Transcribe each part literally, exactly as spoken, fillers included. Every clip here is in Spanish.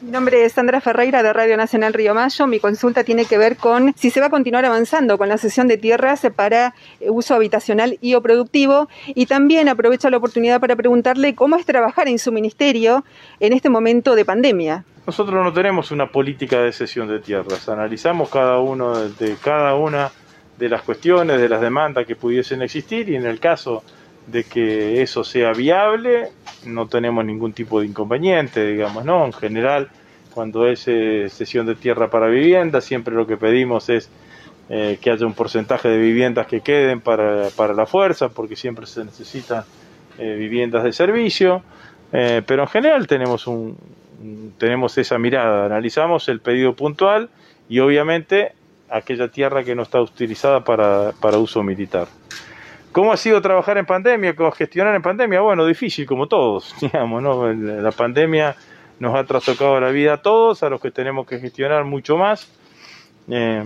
Mi nombre es Sandra Ferreira de Radio Nacional Río Mayo. Mi consulta tiene que ver con si se va a continuar avanzando con la cesión de tierras para uso habitacional y o productivo, y también aprovecho la oportunidad para preguntarle cómo es trabajar en su ministerio en este momento de pandemia. Nosotros no tenemos una política de cesión de tierras, analizamos cada uno de, de cada una de las cuestiones, de las demandas que pudiesen existir, y en el caso de que eso sea viable, no tenemos ningún tipo de inconveniente, digamos, ¿no? En general, cuando es eh, cesión de tierra para vivienda, siempre lo que pedimos es eh, que haya un porcentaje de viviendas que queden para, para la fuerza, porque siempre se necesitan eh, viviendas de servicio, eh, pero en general tenemos, un, tenemos esa mirada, analizamos el pedido puntual y obviamente aquella tierra que no está utilizada para, para uso militar. ¿Cómo ha sido trabajar en pandemia? ¿Cómo gestionar en pandemia? Bueno, difícil como todos, digamos, ¿no? La pandemia nos ha trastocado la vida a todos, a los que tenemos que gestionar mucho más. Eh,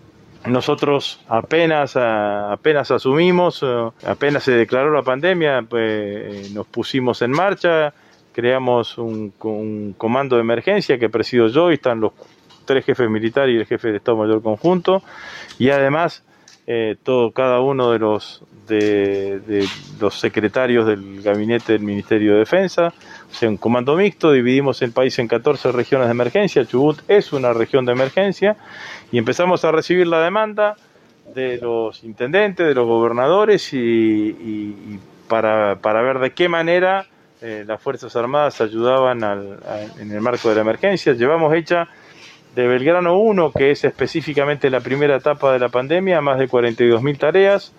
nosotros apenas, apenas asumimos, apenas se declaró la pandemia, pues, nos pusimos en marcha, creamos un, un comando de emergencia que presido yo, y están los tres jefes militares y el jefe de Estado Mayor conjunto, y además Eh, todo, cada uno de los, de, de los secretarios del gabinete del Ministerio de Defensa, o sea, un comando mixto. Dividimos el país en catorce regiones de emergencia. Chubut es una región de emergencia, y empezamos a recibir la demanda de los intendentes, de los gobernadores, y, y, y para, para ver de qué manera eh, las Fuerzas Armadas ayudaban al, a, en el marco de la emergencia. Llevamos hecha de Belgrano uno, que es específicamente la primera etapa de la pandemia, más de cuarenta y dos mil tareas.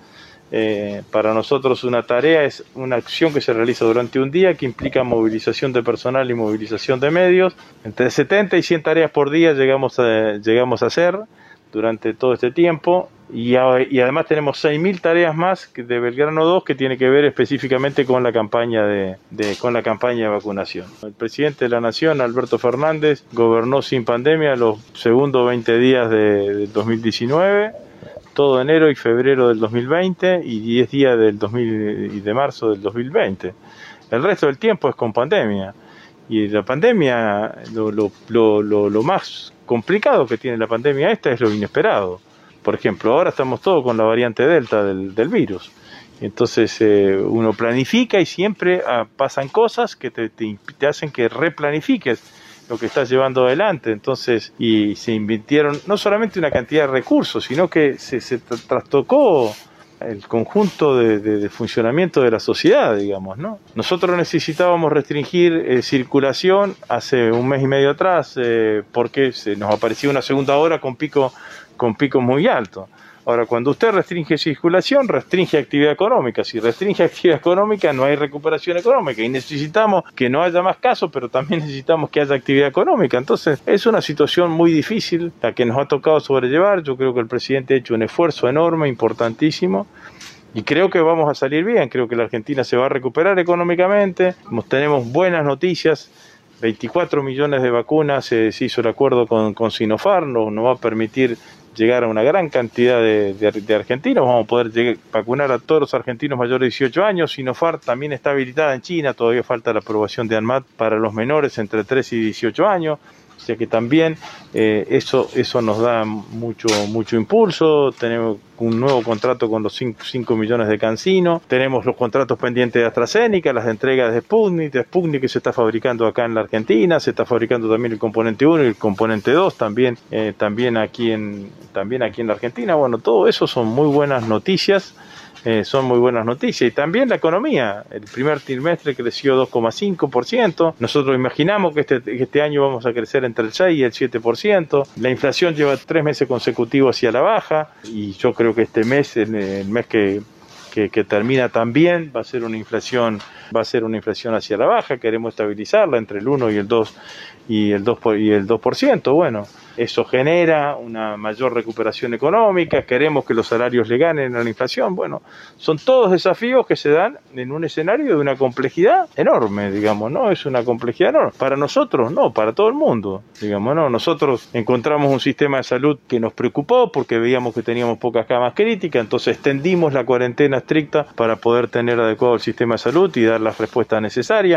Eh, para nosotros una tarea es una acción que se realiza durante un día, que implica movilización de personal y movilización de medios. Entre setenta y cien tareas por día llegamos a, llegamos a hacer durante todo este tiempo, y, a, y además tenemos seis mil tareas más de Belgrano dos, que tiene que ver específicamente con la campaña de, de, con la campaña de vacunación. El presidente de la Nación, Alberto Fernández, gobernó sin pandemia los segundos veinte días de, del dos mil diecinueve, todo enero y febrero del dos mil veinte y diez días del dos mil, y de marzo del dos mil veinte. El resto del tiempo es con pandemia. Y la pandemia, lo, lo, lo, lo, lo más complicado que tiene la pandemia esta es lo inesperado. Por ejemplo, ahora estamos todos con la variante Delta del, del virus. Entonces eh, uno planifica y siempre ah, pasan cosas que te, te, te hacen que replanifiques lo que estás llevando adelante. Entonces, y se invirtieron no solamente una cantidad de recursos, sino que se, se trastocó el conjunto de, de, de funcionamiento de la sociedad, digamos, ¿no? Nosotros necesitábamos restringir eh, circulación hace un mes y medio atrás, eh, porque se nos apareció una segunda ola con pico, con picos muy altos. Ahora, cuando usted restringe circulación, restringe actividad económica. Si restringe actividad económica, no hay recuperación económica. Y necesitamos que no haya más casos, pero también necesitamos que haya actividad económica. Entonces, es una situación muy difícil la que nos ha tocado sobrellevar. Yo creo que el presidente ha hecho un esfuerzo enorme, importantísimo. Y creo que vamos a salir bien. Creo que la Argentina se va a recuperar económicamente. Tenemos buenas noticias. veinticuatro millones de vacunas, eh, se hizo el acuerdo con, con Sinopharm, nos, nos va a permitir llegar a una gran cantidad de, de, de argentinos. Vamos a poder llegar, vacunar a todos los argentinos mayores de dieciocho años. Sinopharm también está habilitada en China, todavía falta la aprobación de ANMAT para los menores entre trece y dieciocho años. O sea que también eh, eso, eso nos da mucho, mucho impulso. Tenemos un nuevo contrato con los cinco millones de CanSino. Tenemos los contratos pendientes de AstraZeneca, las entregas de Sputnik, de Sputnik que se está fabricando acá en la Argentina. Se está fabricando también el componente uno y el componente dos también, eh, también, aquí en, también aquí en la Argentina. Bueno, todo eso son muy buenas noticias. Eh, son muy buenas noticias. Y también la economía, el primer trimestre creció dos coma cinco por ciento, nosotros imaginamos que este, que este año vamos a crecer entre el seis y el siete por ciento, la inflación lleva tres meses consecutivos hacia la baja, y yo creo que este mes, el, el mes que, que, que termina también, va a ser una inflación, va a ser una inflación hacia la baja. Queremos estabilizarla entre el uno y el dos y el dos por, y el dos por ciento. Bueno, eso genera una mayor recuperación económica. Queremos que los salarios le ganen a la inflación. Bueno, son todos desafíos que se dan en un escenario de una complejidad enorme, digamos, ¿no? Es una complejidad enorme. Para nosotros, no, para todo el mundo, digamos, ¿no? Nosotros encontramos un sistema de salud que nos preocupó porque veíamos que teníamos pocas camas críticas, entonces extendimos la cuarentena estricta para poder tener adecuado el sistema de salud y dar las respuestas necesarias.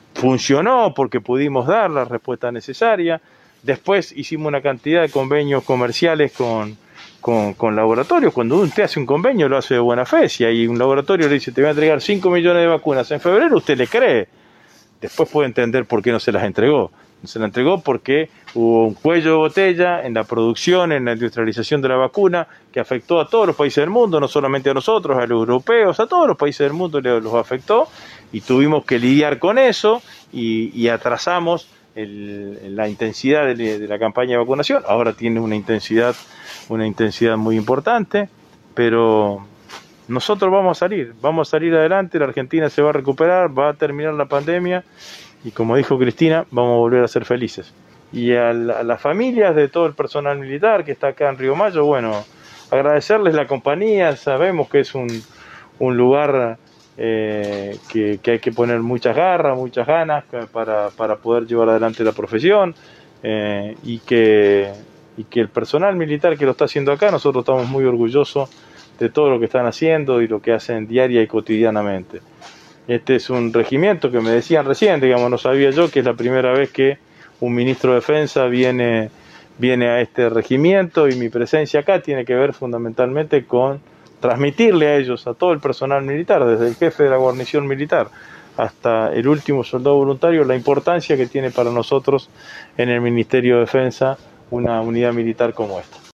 funcionó porque pudimos dar la respuesta necesaria. Después hicimos una cantidad de convenios comerciales con, con, con laboratorios. Cuando usted hace un convenio lo hace de buena fe. Si hay un laboratorio que le dice te voy a entregar cinco millones de vacunas en febrero, usted le cree. Después puede entender por qué no se las entregó. Se la entregó porque hubo un cuello de botella en la producción, en la industrialización de la vacuna, que afectó a todos los países del mundo, no solamente a nosotros, a los europeos, a todos los países del mundo los afectó, y tuvimos que lidiar con eso y, y atrasamos el, la intensidad de, de la campaña de vacunación. Ahora tiene una intensidad, una intensidad muy importante, pero nosotros vamos a salir, vamos a salir adelante, la Argentina se va a recuperar, va a terminar la pandemia. Y como dijo Cristina, vamos a volver a ser felices. Y a, la, a las familias de todo el personal militar que está acá en Río Mayo, bueno, agradecerles la compañía. Sabemos que es un, un lugar eh, que, que hay que poner muchas garras, muchas ganas para, para poder llevar adelante la profesión, eh, y, que, y que el personal militar que lo está haciendo acá, nosotros estamos muy orgullosos de todo lo que están haciendo y lo que hacen diaria y cotidianamente. Este es un regimiento que me decían recién, digamos, no sabía yo, que es la primera vez que un ministro de Defensa viene, viene a este regimiento, y mi presencia acá tiene que ver fundamentalmente con transmitirle a ellos, a todo el personal militar, desde el jefe de la guarnición militar hasta el último soldado voluntario, la importancia que tiene para nosotros en el Ministerio de Defensa una unidad militar como esta.